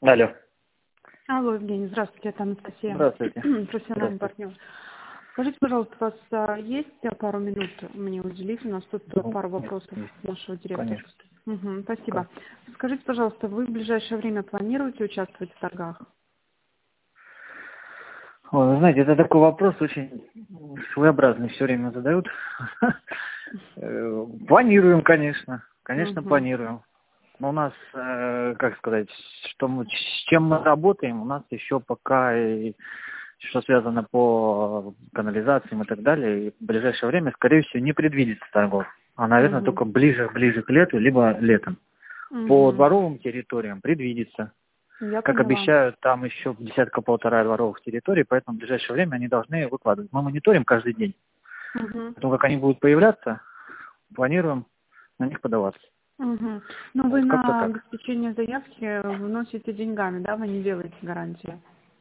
Алло. Алло, Евгений, здравствуйте, это Анастасия, Здравствуйте. профессиональный Здравствуйте. партнер. Скажите, пожалуйста, у вас есть пару минут мне уделить? У нас тут Ну, пару есть, вопросов есть. нашего директора. Конечно. Спасибо. Скажите, пожалуйста, вы в ближайшее время планируете участвовать в торгах? Ой, вы знаете, это такой вопрос очень своеобразный, все время задают. Планируем, конечно. Конечно, Мгм. планируем. Но у нас, как сказать, с чем мы работаем, у нас еще пока, что связано по канализациям и так далее, и в ближайшее время, скорее всего, не предвидится торгов. А, наверное, Мгм. только ближе к лету, либо летом. По Мгм. дворовым территориям предвидится. Я Как поняла. обещают, там еще десятка-полтора дворовых территорий, поэтому в ближайшее время они должны выкладывать. Мы мониторим каждый день. Мгм. Потом, как они будут появляться, планируем на них подаваться. Мгм. Ну, вы Вот как-то на так. обеспечение заявки вносите деньгами, да? Вы не делаете гарантии?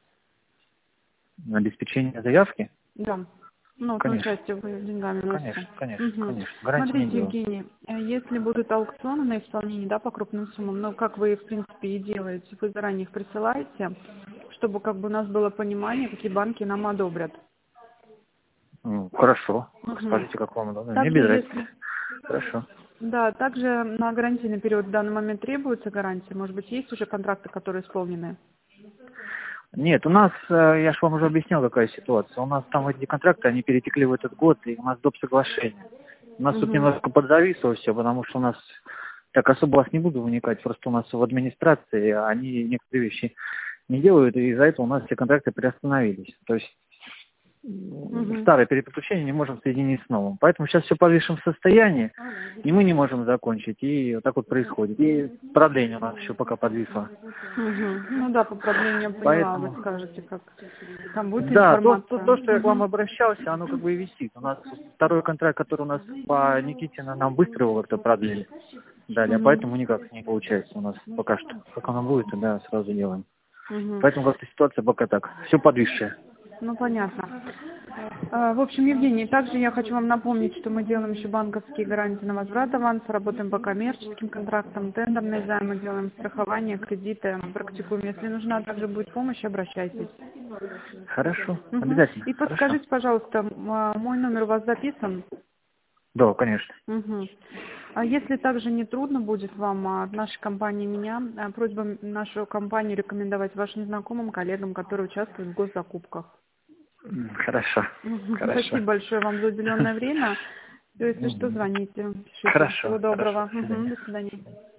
На обеспечение заявки? Да. Ну, вот на Конечно, участие вы деньгами конечно, вносите. конечно, Мгм. конечно. Гарантии не Смотрите, делаем. Евгений, если будут аукционы на исполнение, да, по крупным суммам, ну, как вы, в принципе, и делаете, вы заранее их присылаете, чтобы как бы у нас было понимание, какие банки нам одобрят. Хорошо. Мгм. Скажите, как вам удобно. Мне Также, без разницы. если, Хорошо. да, также на гарантийный период в данный момент требуется гарантия, может быть, есть уже контракты, которые исполнены? Нет, у нас, я же вам уже объяснял, какая ситуация. У нас там эти контракты, они перетекли в этот год, и у нас доп. Соглашение. У нас тут Угу. немножко подзависло все, потому что у нас, так особо вас не буду вникать, просто у нас в администрации они некоторые вещи не делают, и из-за этого у нас все контракты приостановились. То есть Угу. старое переподключение не можем соединить с новым. Поэтому сейчас все в подвешенном состоянии, и мы не можем закончить, и вот так вот происходит. И продление у нас еще пока подвисло. Угу. Ну да, по продлению я поняла, вы Поэтому скажете, как там будет да, то, информация. что я к вам обращался, оно как бы и висит. У нас второй контракт, который у нас по Никитину, нам быстро его как-то продлили. Далее, Угу. поэтому никак не получается у нас пока что. Как оно будет, тогда сразу делаем. Угу. Поэтому как-то ситуация пока так. Все подвисшее. Ну, понятно. В общем, Евгений, также я хочу вам напомнить, что мы делаем еще банковские гарантии на возврат аванса, работаем по коммерческим контрактам, тендерные займы, делаем страхование, кредиты, практикуем. Если нужна также будет помощь, обращайтесь. Хорошо, Мгм. обязательно. И Хорошо. подскажите, пожалуйста, мой номер у вас записан? Да, конечно. Мгм. А если также не трудно будет вам от нашей компании меня, просьба нашу компанию рекомендовать вашим знакомым, коллегам, которые участвуют в госзакупках. Хорошо. Хорошо. Спасибо большое вам за уделенное время. Если что, звоните, пишите. Хорошо. Всего Хорошо. доброго. До свидания. До свидания.